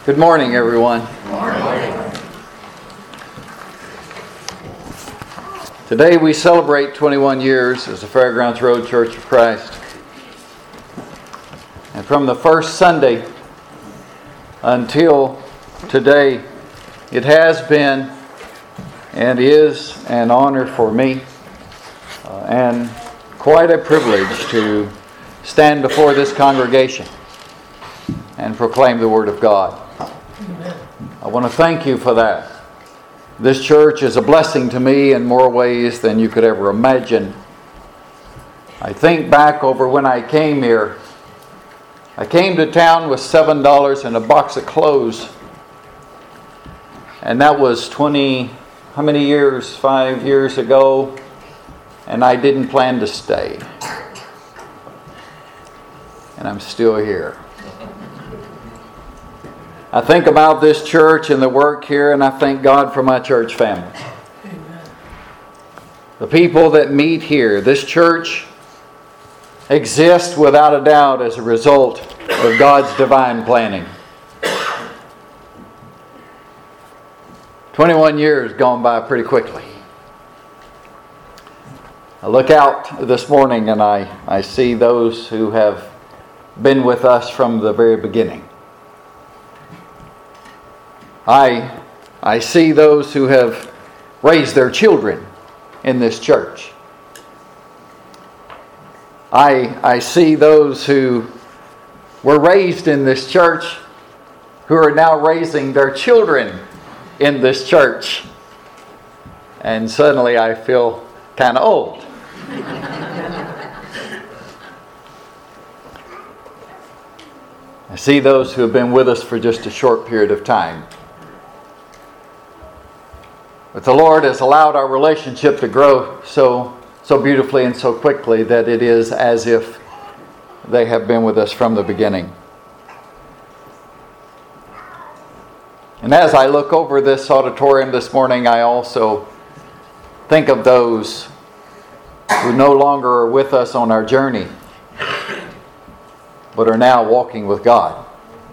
Good morning, everyone. Good morning. Today we celebrate 21 years as the Fairgrounds Road Church of Christ. And from the first Sunday until today, it has been and is an honor for me and quite a privilege to stand before this congregation and proclaim the Word of God. I want to thank you for that. This church is a blessing to me in more ways than you could ever imagine. I think back over when I came here. I came to town with $7 and a box of clothes. And that was how many years? 5 years ago. And I didn't plan to stay. And I'm still here. I think about this church and the work here, and I thank God for my church family. Amen. The people that meet here. This church exists without a doubt as a result of God's divine planning. 21 years gone by pretty quickly. I look out this morning and I see those who have been with us from the very beginning. I see those who have raised their children in this church. I see those who were raised in this church who are now raising their children in this church. And suddenly I feel kind of old. I see those who have been with us for just a short period of time. But the Lord has allowed our relationship to grow so beautifully and so quickly that it is as if they have been with us from the beginning. And as I look over this auditorium this morning, I also think of those who no longer are with us on our journey, but are now walking with God.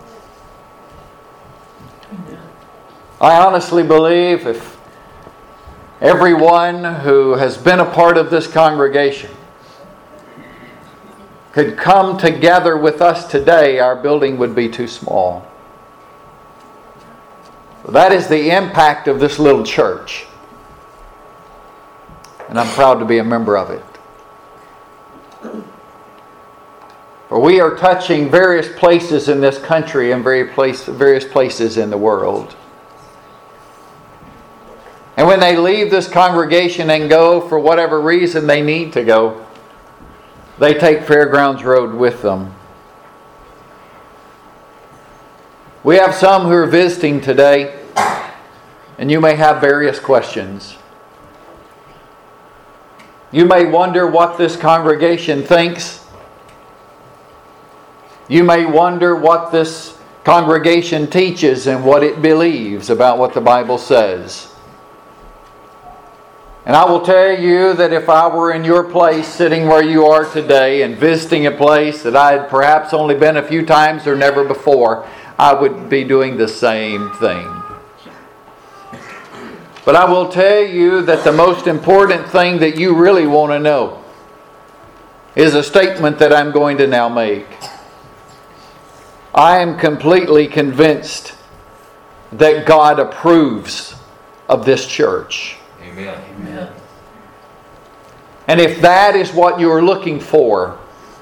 I honestly believe if everyone who has been a part of this congregation could come together with us today, our building would be too small. That is the impact of this little church. And I'm proud to be a member of it. For we are touching various places in this country and various places in the world. And when they leave this congregation and go for whatever reason they need to go, they take Fairgrounds Road with them. We have some who are visiting today, and you may have various questions. You may wonder what this congregation thinks. You may wonder what this congregation teaches and what it believes about what the Bible says. And I will tell you that if I were in your place, sitting where you are today and visiting a place that I had perhaps only been a few times or never before, I would be doing the same thing. But I will tell you that the most important thing that you really want to know is a statement that I'm going to now make. I am completely convinced that God approves of this church. Amen. Amen. And if that is what you're looking for,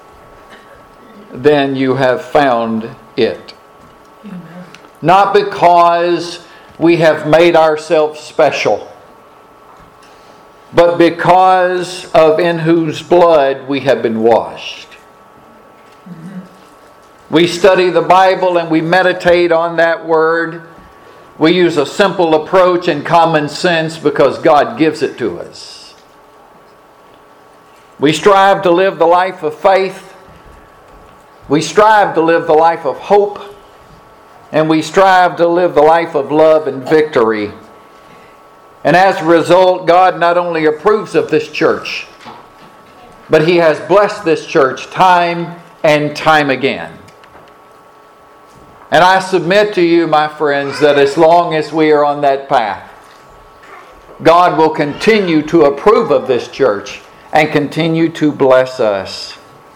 then you have found it. Amen. Not because we have made ourselves special, but because of in whose blood we have been washed. Mm-hmm. We study the Bible and we meditate on that word. We use a simple approach and common sense because God gives it to us. We strive to live the life of faith. We strive to live the life of hope. And we strive to live the life of love and victory. And as a result, God not only approves of this church, but He has blessed this church time and time again. And I submit to you, my friends, that as long as we are on that path, God will continue to approve of this church and continue to bless us.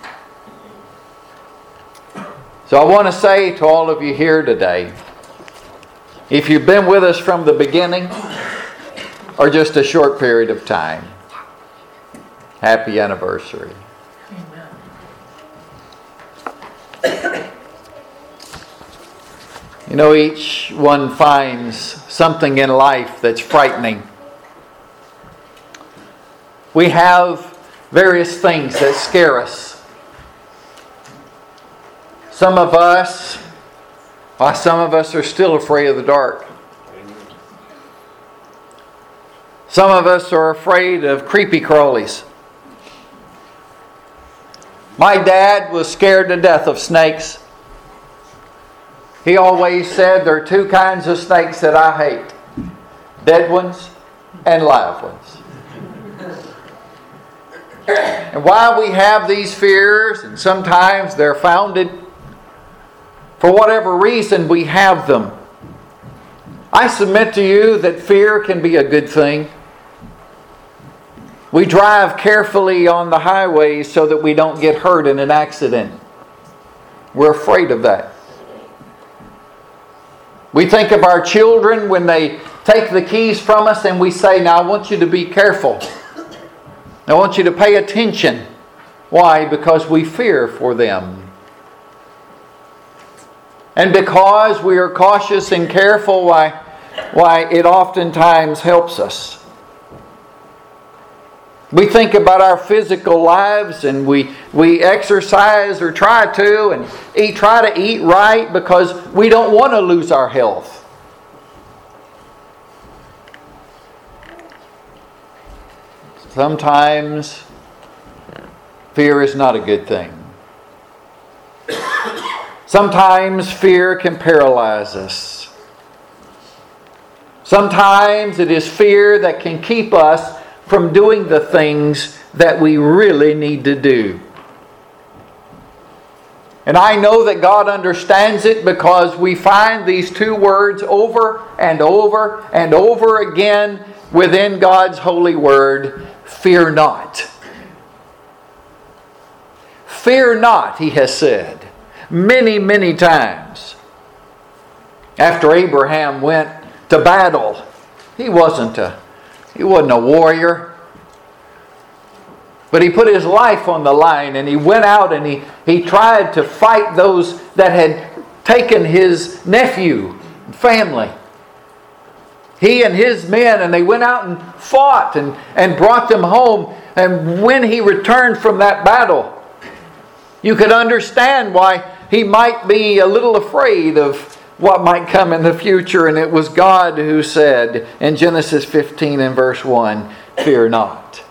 So I want to say to all of you here today, if you've been with us from the beginning or just a short period of time, happy anniversary. You know, each one finds something in life that's frightening. We have various things that scare us. Some of us are still afraid of the dark. Some of us are afraid of creepy crawlies. My dad was scared to death of snakes. He always said there are two kinds of snakes that I hate. Dead ones and live ones. And while we have these fears, and sometimes they're founded, for whatever reason we have them, I submit to you that fear can be a good thing. We drive carefully on the highways so that we don't get hurt in an accident. We're afraid of that. We think of our children when they take the keys from us and we say, now I want you to be careful. I want you to pay attention. Why? Because we fear for them. And because we are cautious and careful, why it oftentimes helps us. We think about our physical lives and we exercise or try to eat right because we don't want to lose our health. Sometimes fear is not a good thing. Sometimes fear can paralyze us. Sometimes it is fear that can keep us from doing the things that we really need to do. And I know that God understands it because we find these two words over and over and over again within God's holy word, fear not. Fear not, He has said many, many times. After Abraham went to battle, he wasn't a warrior. But he put his life on the line and he went out and he tried to fight those that had taken his nephew and family. He and his men, and they went out and fought and brought them home. And when he returned from that battle, you could understand why he might be a little afraid of what might come in the future. And it was God who said in Genesis 15 and verse 1, fear not.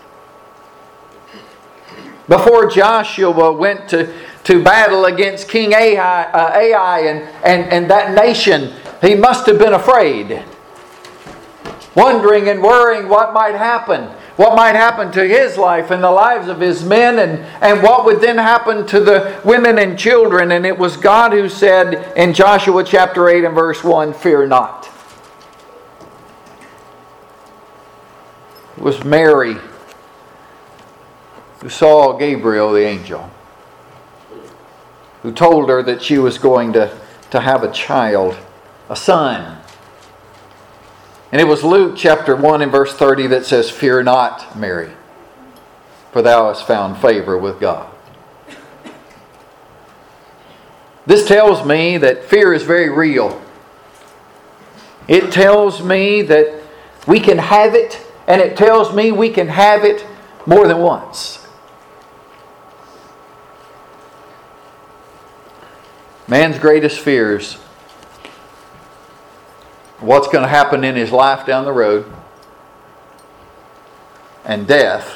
Before Joshua went to battle against King Ai and that nation, he must have been afraid. Wondering and worrying what might happen. What might happen to his life and the lives of his men, and what would then happen to the women and children. And it was God who said in Joshua chapter 8 and verse 1, fear not. It was Mary who saw Gabriel the angel, who told her that she was going to have a child, a son. And it was Luke chapter 1 and verse 30 that says, fear not, Mary, for thou hast found favor with God. This tells me that fear is very real. It tells me that we can have it, and it tells me we can have it more than once. Man's greatest fears, what's going to happen in his life down the road, and death,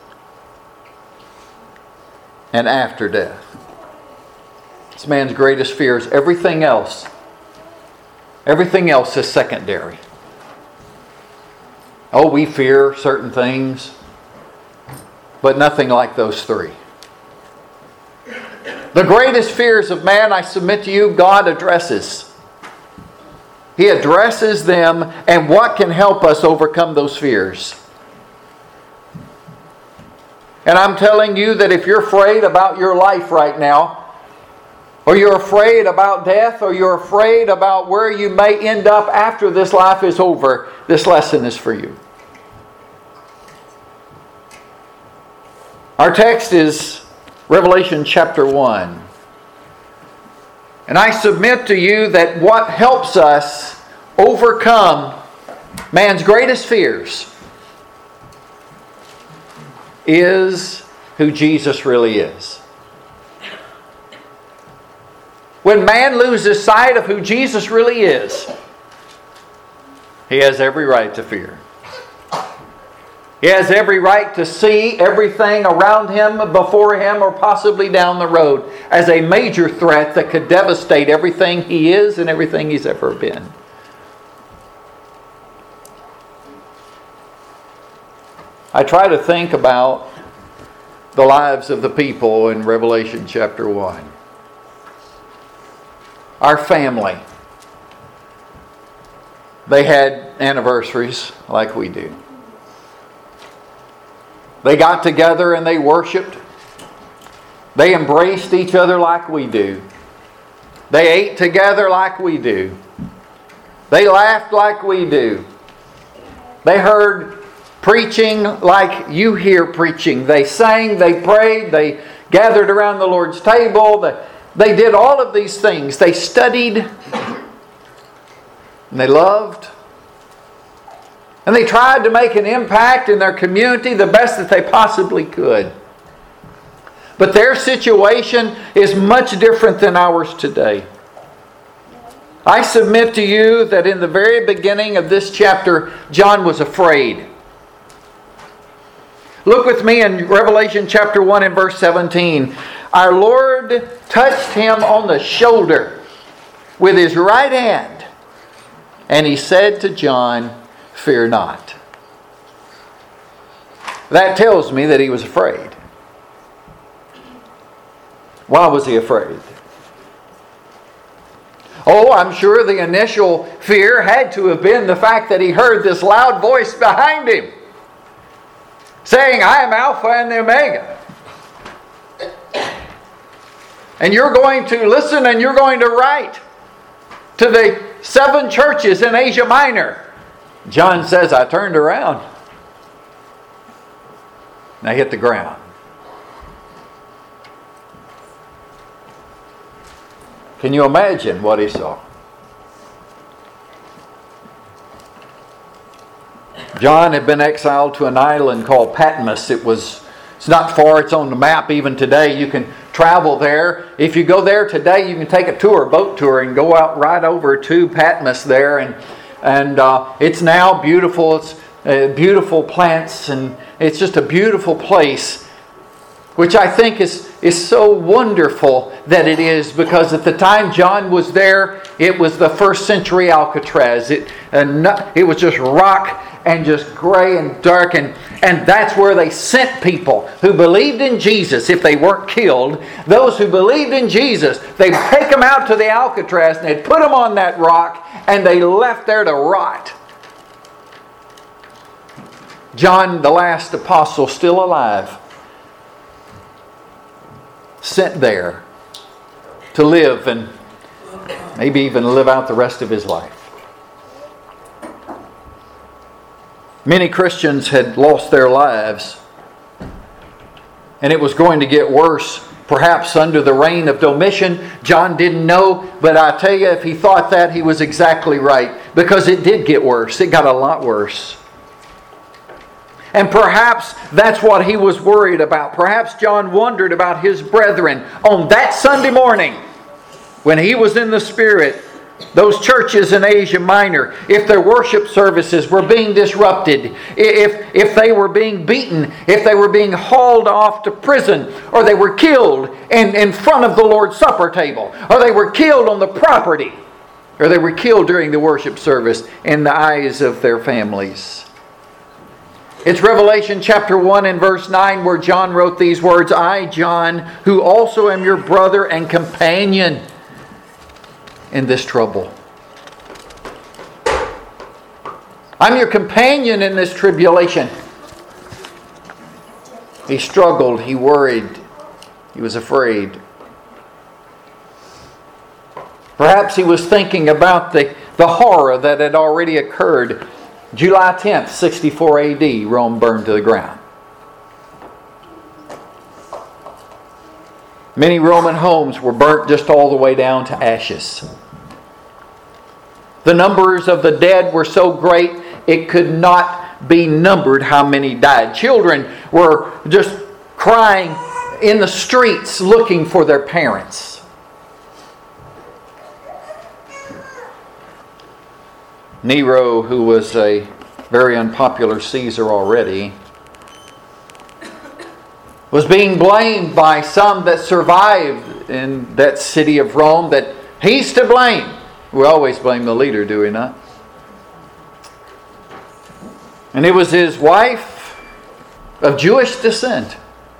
and after death. It's man's greatest fears. Everything else is secondary. Oh, we fear certain things, but nothing like those three. The greatest fears of man, I submit to you, God addresses. He addresses them, and what can help us overcome those fears? And I'm telling you that if you're afraid about your life right now, or you're afraid about death, or you're afraid about where you may end up after this life is over, this lesson is for you. Our text is Revelation chapter 1. And I submit to you that what helps us overcome man's greatest fears is who Jesus really is. When man loses sight of who Jesus really is, he has every right to fear. He has every right to see everything around him, before him, or possibly down the road as a major threat that could devastate everything he is and everything he's ever been. I try to think about the lives of the people in Revelation chapter 1. Our family. They had anniversaries like we do. They got together and they worshiped. They embraced each other like we do. They ate together like we do. They laughed like we do. They heard preaching like you hear preaching. They sang, they prayed, they gathered around the Lord's table. They did all of these things. They studied and they loved. And they tried to make an impact in their community the best that they possibly could. But their situation is much different than ours today. I submit to you that in the very beginning of this chapter, John was afraid. Look with me in Revelation chapter 1 and verse 17. Our Lord touched him on the shoulder with his right hand, and he said to John, "Fear not." That tells me that he was afraid. Why was he afraid? Oh, I'm sure the initial fear had to have been the fact that he heard this loud voice behind him saying, "I am Alpha and the Omega. And you're going to listen and you're going to write to the 7 churches in Asia Minor." John says, I turned around and I hit the ground. Can you imagine what he saw? John had been exiled to an island called Patmos. It's not far, it's on the map even today. You can travel there. If you go there today, you can take a tour, boat tour, and go out right over to Patmos there. And it's now beautiful. It's beautiful plants, and it's just a beautiful place, which I think is so wonderful that it is, because at the time John was there, it was the 1st century Alcatraz. It was just rock and just gray and dark, and that's where they sent people who believed in Jesus. If they weren't killed, those who believed in Jesus, they'd take them out to the Alcatraz and they'd put them on that rock, and they left there to rot. John, the last apostle, still alive, sent there to live and maybe even live out the rest of his life. Many Christians had lost their lives, and it was going to get worse, perhaps under the reign of Domitian. John didn't know, but I tell you, if he thought that, he was exactly right, because it did get worse. It got a lot worse. And perhaps that's what he was worried about. Perhaps John wondered about his brethren on that Sunday morning when he was in the Spirit. Those churches in Asia Minor, if their worship services were being disrupted, if they were being beaten, if they were being hauled off to prison, or they were killed in front of the Lord's Supper table, or they were killed on the property, or they were killed during the worship service in the eyes of their families. It's Revelation chapter 1 and verse 9 where John wrote these words, I, John, who also am your brother and companion in this trouble. I'm your companion in this tribulation. He struggled, he worried, he was afraid. Perhaps he was thinking about the horror that had already occurred. July 10th, 64 AD, Rome burned to the ground. Many Roman homes were burnt just all the way down to ashes. The numbers of the dead were so great it could not be numbered how many died. Children were just crying in the streets looking for their parents. Nero, who was a very unpopular Caesar already, was being blamed by some that survived in that city of Rome that he's to blame. We always blame the leader, do we not? And it was his wife of Jewish descent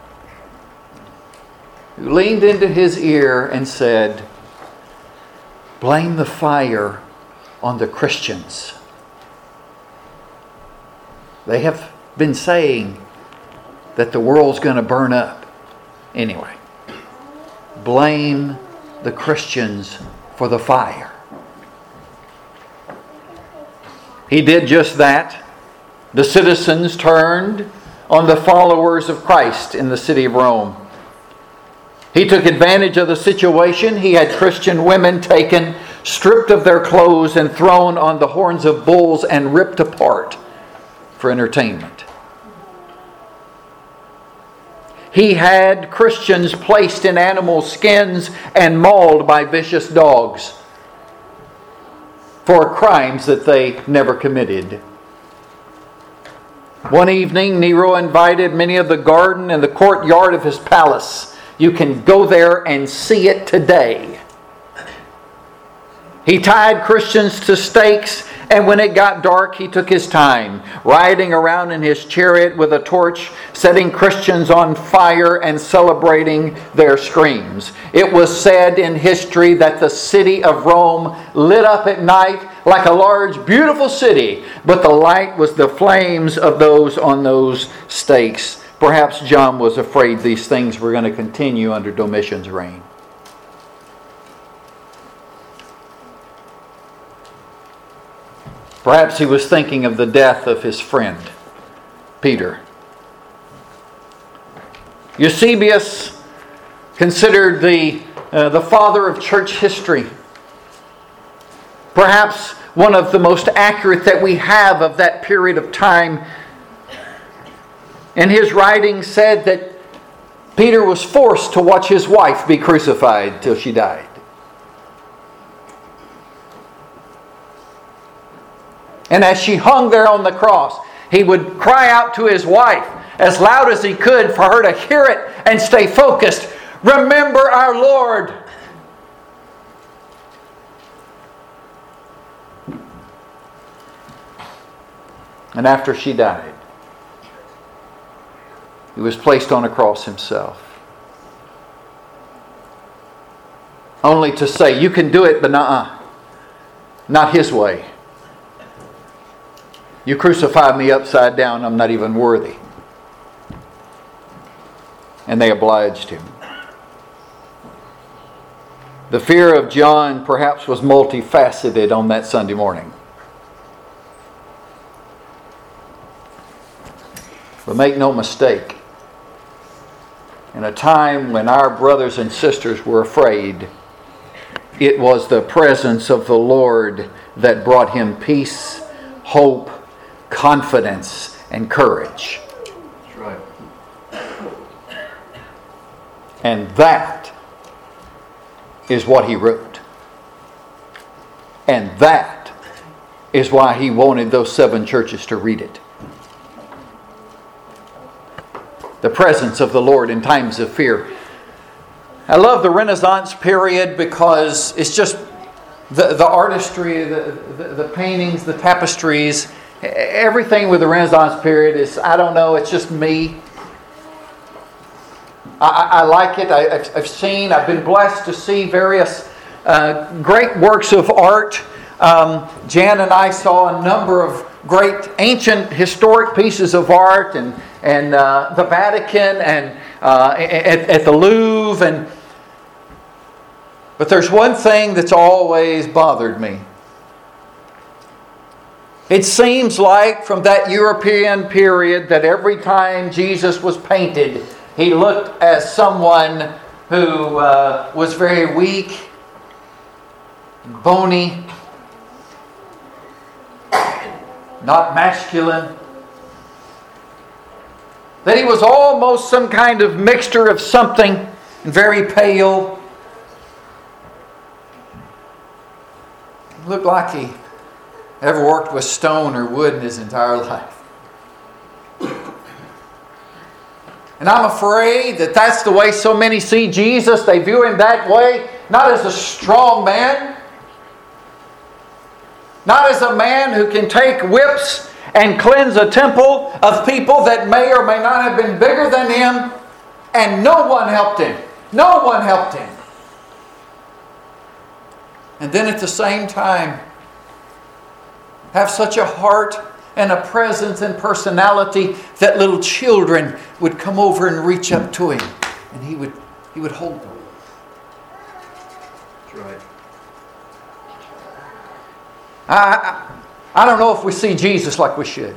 who leaned into his ear and said, blame the fire on the Christians. They have been saying that the world's going to burn up. Anyway, blame the Christians for the fire. He did just that. The citizens turned on the followers of Christ in the city of Rome. He took advantage of the situation. He had Christian women taken, stripped of their clothes, and thrown on the horns of bulls and ripped apart for entertainment. He had Christians placed in animal skins and mauled by vicious dogs for crimes that they never committed. One evening, Nero invited many of the garden and the courtyard of his palace. You can go there and see it today. He tied Christians to stakes, and when it got dark, he took his time, riding around in his chariot with a torch, setting Christians on fire and celebrating their screams. It was said in history that the city of Rome lit up at night like a large, beautiful city, but the light was the flames of those on those stakes. Perhaps John was afraid these things were going to continue under Domitian's reign. Perhaps he was thinking of the death of his friend, Peter. Eusebius, considered the father of church history, perhaps one of the most accurate that we have of that period of time, in his writing said that Peter was forced to watch his wife be crucified till she died. And as she hung there on the cross, he would cry out to his wife as loud as he could for her to hear it and stay focused. Remember our Lord. And after she died, he was placed on a cross himself. Only to say, you can do it, but not his way. You crucify me upside down, I'm not even worthy. And they obliged him. The fear of John perhaps was multifaceted on that Sunday morning. But make no mistake, in a time when our brothers and sisters were afraid, it was the presence of the Lord that brought him peace, hope, confidence, and courage. That's right. And that is what he wrote. And that is why he wanted those 7 churches to read it. The presence of the Lord in times of fear. I love the Renaissance period because it's just the artistry, the paintings, the tapestries. everything with the Renaissance period is, I don't know, it's just me. I like it. I've been blessed to see various great works of art. Jan and I saw a number of great ancient historic pieces of art and the Vatican and at the Louvre. But there's one thing that's always bothered me. It seems like from that European period that every time Jesus was painted, He looked as someone who was very weak, bony, not masculine. That He was almost some kind of mixture of something, and very pale. He looked like he ever worked with stone or wood in his entire life. And I'm afraid that that's the way so many see Jesus. They view Him that way, not as a strong man, not as a man who can take whips and cleanse a temple of people that may or may not have been bigger than him, and no one helped him. No one helped him. And then at the same time, have such a heart and a presence and personality that little children would come over and reach up to Him, and He would hold them. That's right. I don't know if we see Jesus like we should.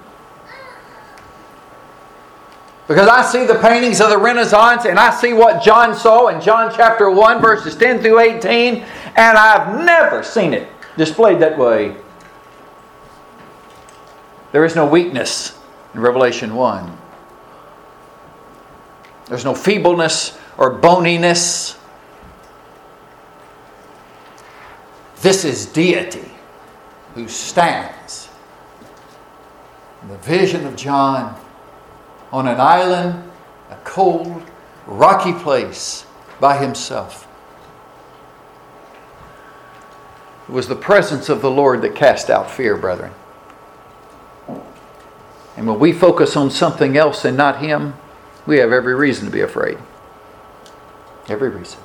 Because I see the paintings of the Renaissance and I see what John saw in John chapter 1 verses 10 through 18, and I've never seen it displayed that way. There is no weakness in Revelation 1. There's no feebleness or boniness. This is deity who stands in the vision of John on an island, a cold, rocky place by Himself. It was the presence of the Lord that cast out fear, brethren. And when we focus on something else and not Him, we have every reason to be afraid. Every reason.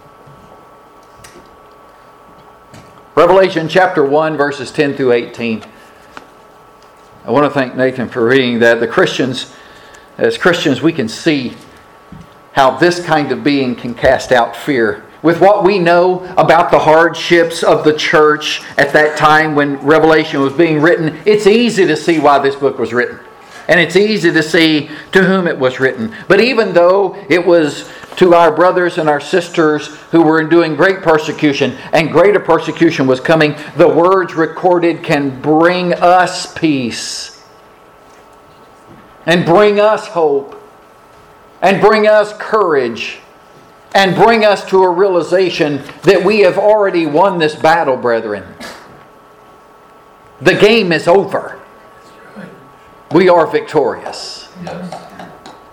Revelation chapter 1, verses 10 through 18. I want to thank Nathan for reading that. As Christians, we can see how this kind of being can cast out fear. With what we know about the hardships of the church at that time when Revelation was being written, it's easy to see why this book was written. And it's easy to see to whom it was written. But even though it was to our brothers and our sisters who were enduring great persecution, and greater persecution was coming, the words recorded can bring us peace, and bring us hope, and bring us courage, and bring us to a realization that we have already won this battle, brethren. The game is over. We are victorious. Yes.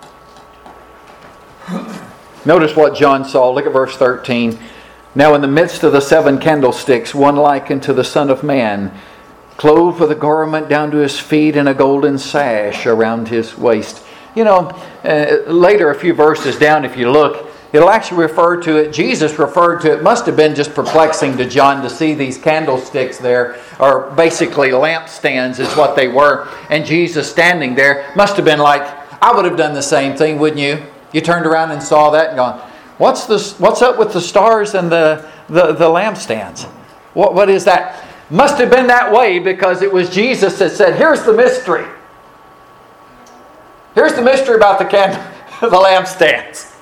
Notice what John saw. Look at verse 13. Now in the midst of the 7 candlesticks, one like unto the Son of Man, clothed with a garment down to his feet and a golden sash around his waist. You know, later a few verses down, if you look, it'll actually refer to it. Jesus referred to it. Must have been just perplexing to John to see these candlesticks there, or basically lampstands is what they were. And Jesus standing there must have been like, I would have done the same thing, wouldn't you? You turned around and saw that and gone, what's up with the stars and the lampstands? What is that? Must have been that way because it was Jesus that said, here's the mystery. Here's the mystery about the lampstands.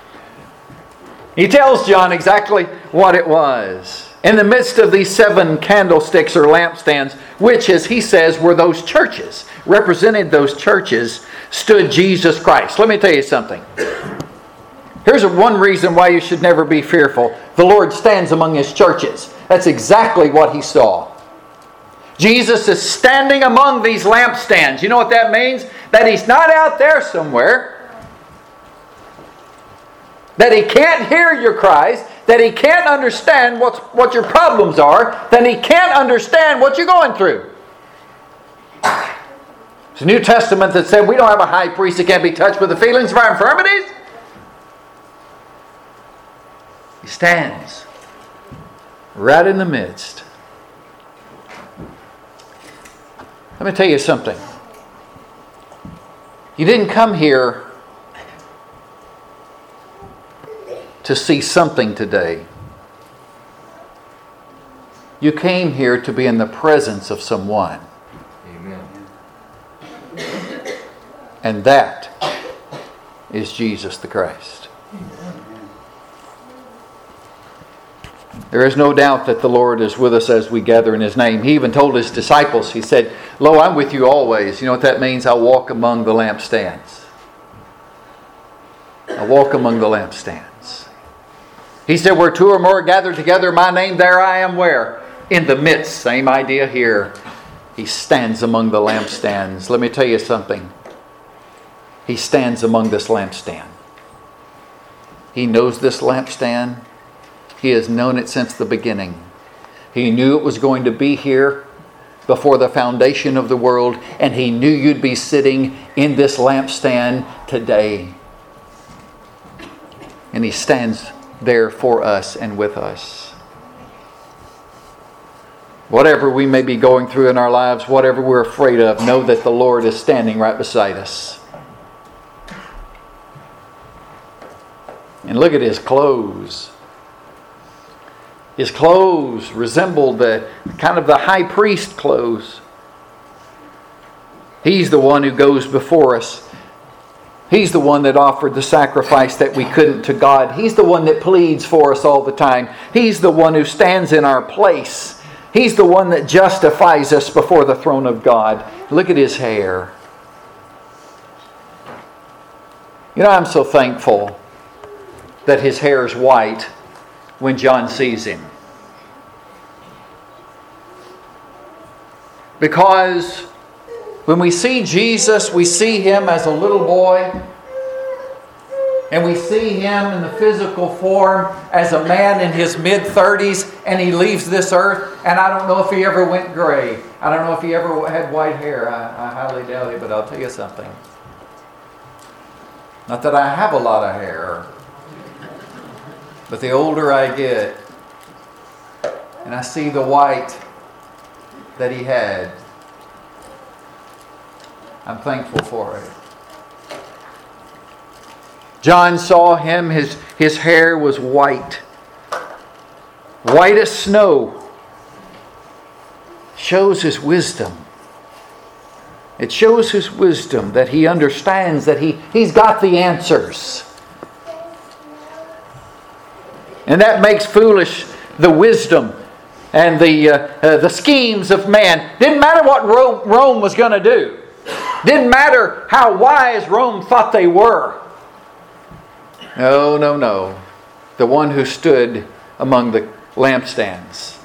He tells John exactly what it was. In the midst of these 7 candlesticks or lampstands, which, as he says, were those churches, represented those churches, stood Jesus Christ. Let me tell you something. Here's one reason why you should never be fearful. The Lord stands among His churches. That's exactly what He saw. Jesus is standing among these lampstands. You know what that means? That He's not out there somewhere. That He can't hear your cries. That He can't understand what your problems are. That He can't understand what you're going through. It's the New Testament that said we don't have a high priest that can't be touched with the feelings of our infirmities. He stands right in the midst. Let me tell you something. You didn't come here to see something today. You came here to be in the presence of someone. Amen. And that is Jesus the Christ. There is no doubt that the Lord is with us as we gather in His name. He even told His disciples, He said, "Lo, I'm with you always." You know what that means? I walk among the lampstands. I walk among the lampstands. He said, "Where two or more are gathered together in my name, there I am." Where? In the midst. Same idea here. He stands among the lampstands. Let me tell you something. He stands among this lampstand. He knows this lampstand. He has known it since the beginning. He knew it was going to be here before the foundation of the world, and He knew you'd be sitting in this lampstand today. And He stands there for us and with us. Whatever we may be going through in our lives, whatever we're afraid of, know that the Lord is standing right beside us. And look at His clothes. His clothes resembled the kind of the high priest clothes. He's the one who goes before us. He's the one that offered the sacrifice that we couldn't to God. He's the one that pleads for us all the time. He's the one who stands in our place. He's the one that justifies us before the throne of God. Look at His hair. You know, I'm so thankful that His hair is white when John sees Him. Because when we see Jesus, we see Him as a little boy. And we see Him in the physical form as a man in his mid-30s, and He leaves this earth. And I don't know if He ever went gray. I don't know if He ever had white hair. I highly doubt it, but I'll tell you something. Not that I have a lot of hair, but the older I get, and I see the white that He had, I'm thankful for it. John saw Him, his hair was white. White as snow. Shows His wisdom. It shows His wisdom that He understands that He's got the answers. And that makes foolish the wisdom and the schemes of man. Didn't matter what Rome was going to do. Didn't matter how wise Rome thought they were. No. The one who stood among the lampstands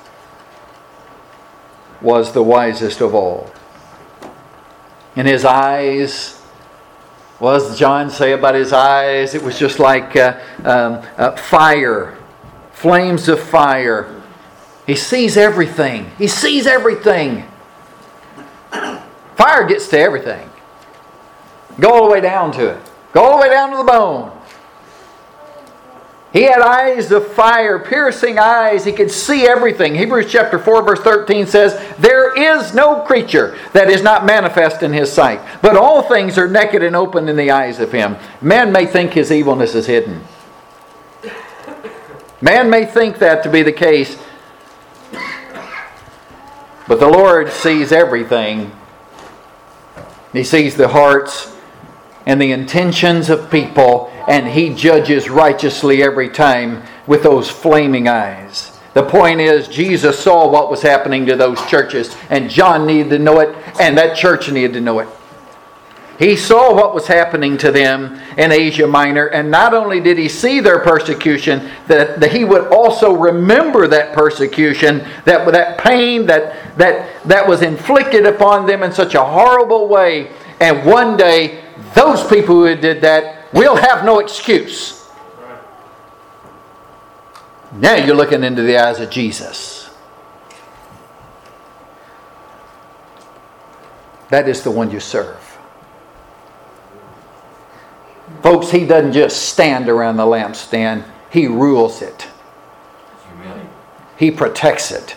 was the wisest of all. In His eyes, what does John say about His eyes? It was just like fire, flames of fire. He sees everything. He sees everything. Fire gets to everything. Go all the way down to it. Go all the way down to the bone. He had eyes of fire, piercing eyes. He could see everything. Hebrews chapter 4 verse 13 says, "There is no creature that is not manifest in His sight, but all things are naked and open in the eyes of Him." Man may think his evilness is hidden. Man may think that to be the case. But the Lord sees everything. He sees the hearts and the intentions of people, and He judges righteously every time with those flaming eyes. The point is, Jesus saw what was happening to those churches, and John needed to know it, and that church needed to know it. He saw what was happening to them in Asia Minor, and not only did He see their persecution, that He would also remember that persecution, that pain that was inflicted upon them in such a horrible way. And one day, those people who did that will have no excuse. Now you're looking into the eyes of Jesus. that is the one you serve. Folks, He doesn't just stand around the lampstand. He rules it. Amen. He protects it.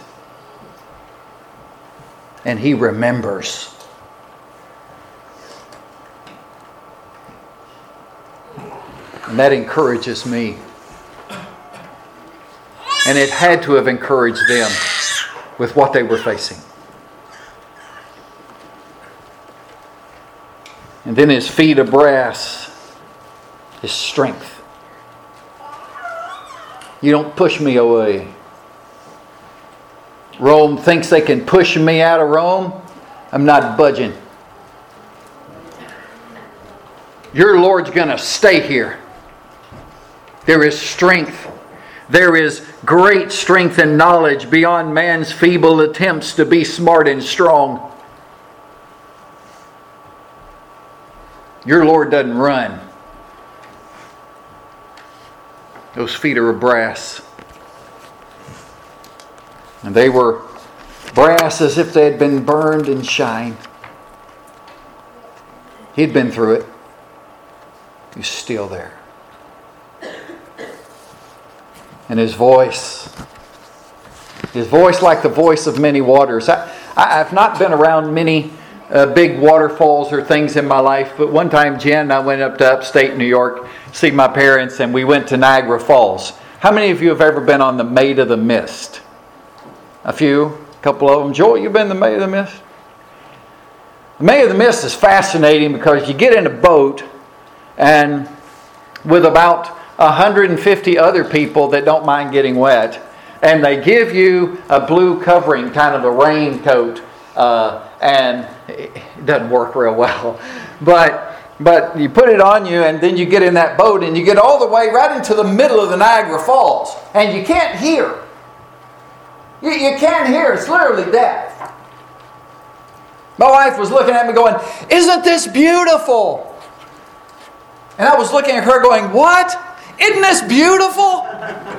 And He remembers. And that encourages me. And it had to have encouraged them with what they were facing. And then His feet of brass, His strength. You don't push me away. Rome thinks they can push me out of Rome. I'm not budging. Your Lord's going to stay here. There is strength. There is great strength and knowledge beyond man's feeble attempts to be smart and strong. Your Lord doesn't run. Those feet are of brass. And they were brass as if they had been burned and shined. He'd been through it. He's still there. And His voice like the voice of many waters. I've not been around many big waterfalls or things in my life, but one time Jen and I went up to upstate New York to see my parents, and we went to Niagara Falls. How many of you have ever been on the Maid of the Mist? A few, a couple of them. Joel, you've been to the Maid of the Mist? The Maid of the Mist is fascinating because you get in a boat and with about 150 other people that don't mind getting wet, and they give you a blue covering, kind of a raincoat, and it doesn't work real well. But you put it on you, and then you get in that boat, and you get all the way right into the middle of the Niagara Falls, and you can't hear. You can't hear. It's literally deaf. My wife was looking at me going, "Isn't this beautiful?" And I was looking at her going, "What? Isn't this beautiful?"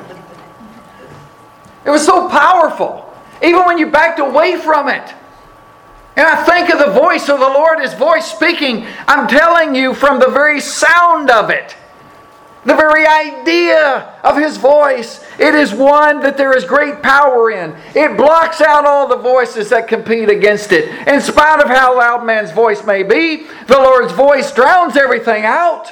It was so powerful. Even when you backed away from it. And I think of the voice of the Lord, His voice speaking. I'm telling you, from the very sound of it, the very idea of His voice, it is one that there is great power in. It blocks out all the voices that compete against it. In spite of how loud man's voice may be, the Lord's voice drowns everything out.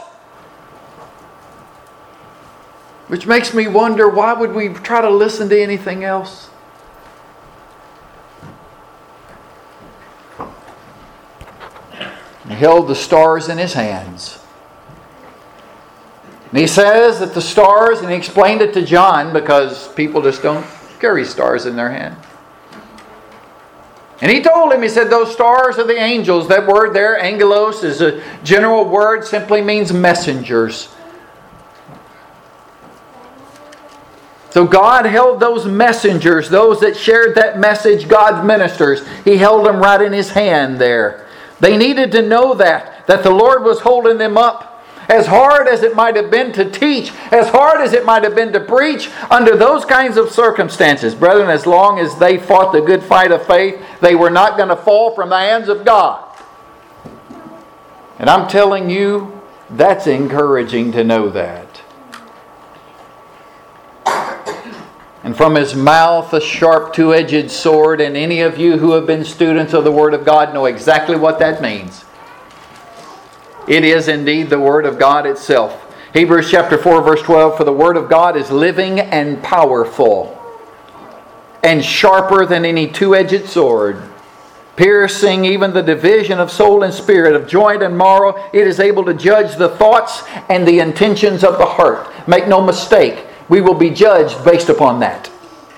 Which makes me wonder, why would we try to listen to anything else? He held the stars in His hands. And He says that the stars, and He explained it to John because people just don't carry stars in their hand. And He told him, He said, those stars are the angels. That word there, angelos, is a general word, simply means messengers. So God held those messengers, those that shared that message, God's ministers. He held them right in His hand there. They needed to know that the Lord was holding them up. As hard as it might have been to teach, as hard as it might have been to preach, under those kinds of circumstances, brethren, as long as they fought the good fight of faith, they were not going to fall from the hands of God. And I'm telling you, that's encouraging to know that. And from His mouth a sharp two-edged sword, and any of you who have been students of the Word of God know exactly what that means. It is indeed the Word of God itself. Hebrews chapter 4 verse 12, for the Word of God is living and powerful, and sharper than any two-edged sword, piercing even the division of soul and spirit, of joint and marrow. It is able to judge the thoughts and the intentions of the heart. Make no mistake, we will be judged based upon that.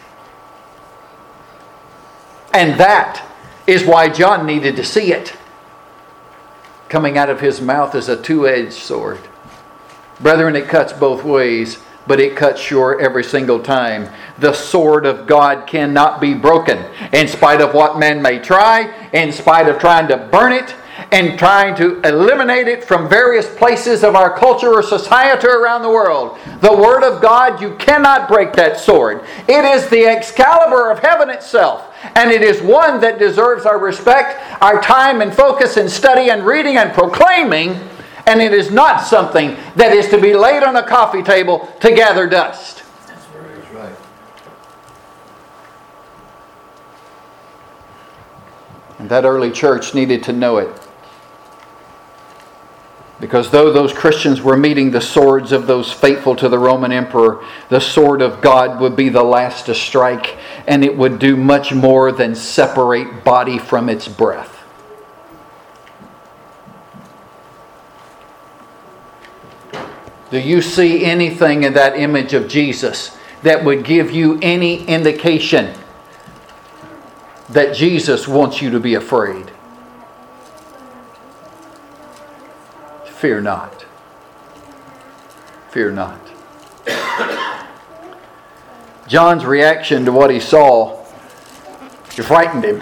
And that is why John needed to see it. Coming out of his mouth is a two-edged sword. Brethren, it cuts both ways, but it cuts sure every single time. The sword of God cannot be broken. In spite of what men may try, in spite of trying to burn it, and trying to eliminate it from various places of our culture or society around the world. The Word of God, you cannot break that sword. It is the Excalibur of heaven itself. And it is one that deserves our respect, our time and focus and study and reading and proclaiming. And it is not something that is to be laid on a coffee table to gather dust. That's right. And that early church needed to know it. Because though those Christians were meeting the swords of those faithful to the Roman emperor, the sword of God would be the last to strike, and it would do much more than separate body from its breath. Do you see anything in that image of Jesus that would give you any indication that Jesus wants you to be afraid? Fear not. Fear not. John's reaction to what he saw, it frightened him.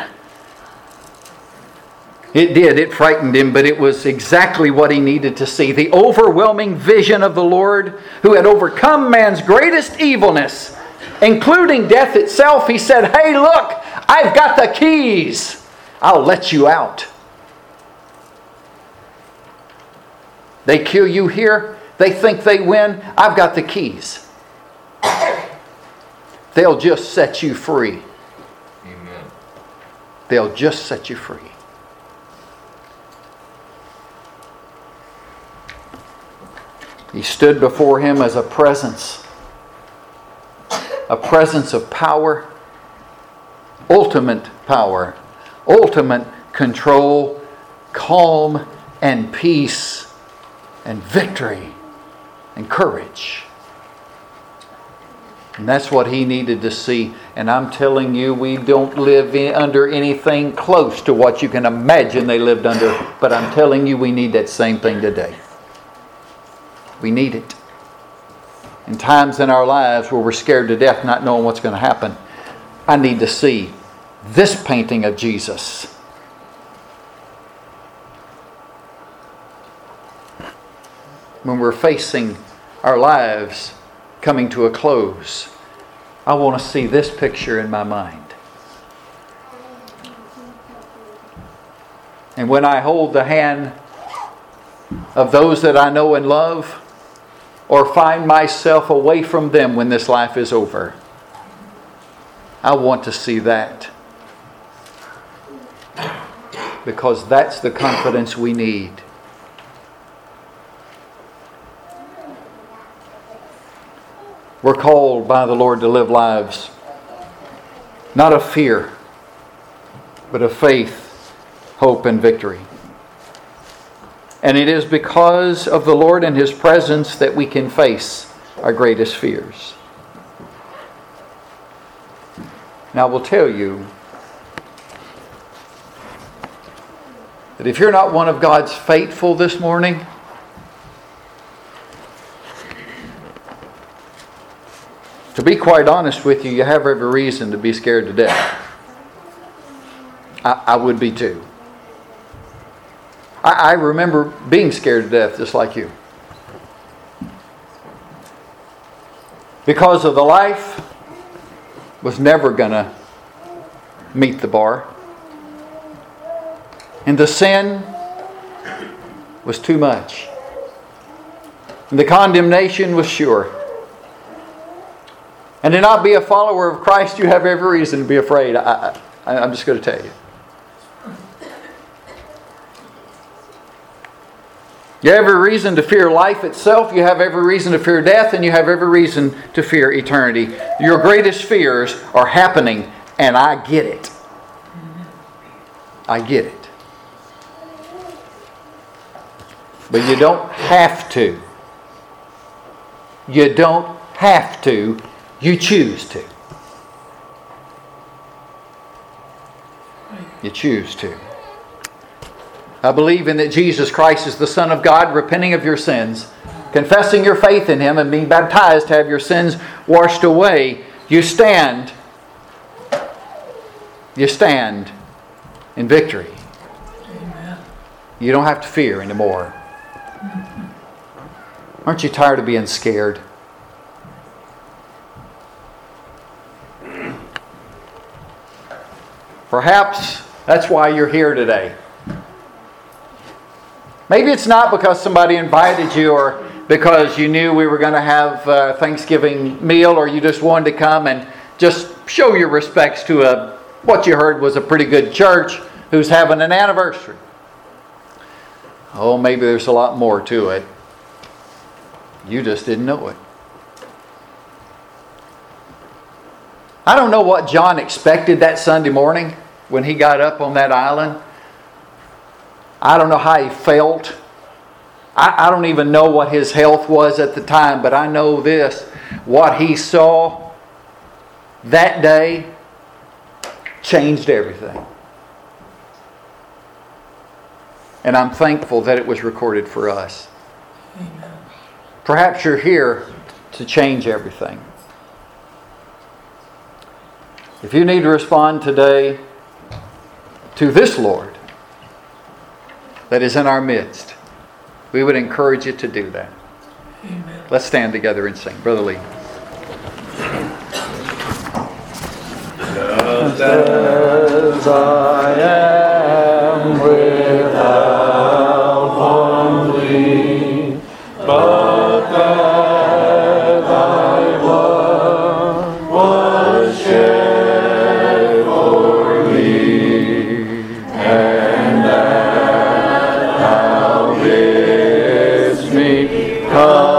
It did. It frightened him, but it was exactly what he needed to see. The overwhelming vision of the Lord who had overcome man's greatest evilness, including death itself. He said, "Hey, look, I've got the keys. I'll let you out." They kill you here. They think they win. I've got the keys. They'll just set you free. Amen. They'll just set you free. He stood before him as a presence of power, ultimate control, calm and peace and victory and courage. And that's what he needed to see. And I'm telling you, we don't live under anything close to what you can imagine they lived under. But I'm telling you, we need that same thing today. We need it. In times in our lives where we're scared to death, not knowing what's going to happen, I need to see this painting of Jesus. When we're facing our lives coming to a close, I want to see this picture in my mind. And when I hold the hand of those that I know and love, or find myself away from them when this life is over, I want to see that. Because that's the confidence we need. We're called by the Lord to live lives not of fear, but of faith, hope, and victory. And it is because of the Lord and His presence that we can face our greatest fears. Now I will tell you that if you're not one of God's faithful this morning, to be quite honest with you, you have every reason to be scared to death. I would be too. I remember being scared to death just like you. Because of the life was never going to meet the bar. And the sin was too much. And the condemnation was sure. And to not be a follower of Christ, you have every reason to be afraid. I'm just going to tell you. You have every reason to fear life itself. You have every reason to fear death. And you have every reason to fear eternity. Your greatest fears are happening. And I get it. I get it. But you don't have to. You don't have to. You choose to. You choose to. I believe in that Jesus Christ is the Son of God, repenting of your sins, confessing your faith in Him, and being baptized to have your sins washed away. You stand in victory. Amen. You don't have to fear anymore. Aren't you tired of being scared? Perhaps that's why you're here today. Maybe it's not because somebody invited you or because you knew we were going to have a Thanksgiving meal, or you just wanted to come and just show your respects to what you heard was a pretty good church who's having an anniversary. Oh, maybe there's a lot more to it. You just didn't know it. I don't know what John expected that Sunday morning when he got up on that island. I don't know how he felt. I don't even know what his health was at the time, but I know this. What he saw that day changed everything. And I'm thankful that it was recorded for us. Amen. Perhaps you're here to change everything. If you need to respond today to this Lord that is in our midst, we would encourage you to do that. Amen. Let's stand together and sing. Brother Lee. Just as I am without one plea, but that thy blood was shed for me, and that thou bidst me come.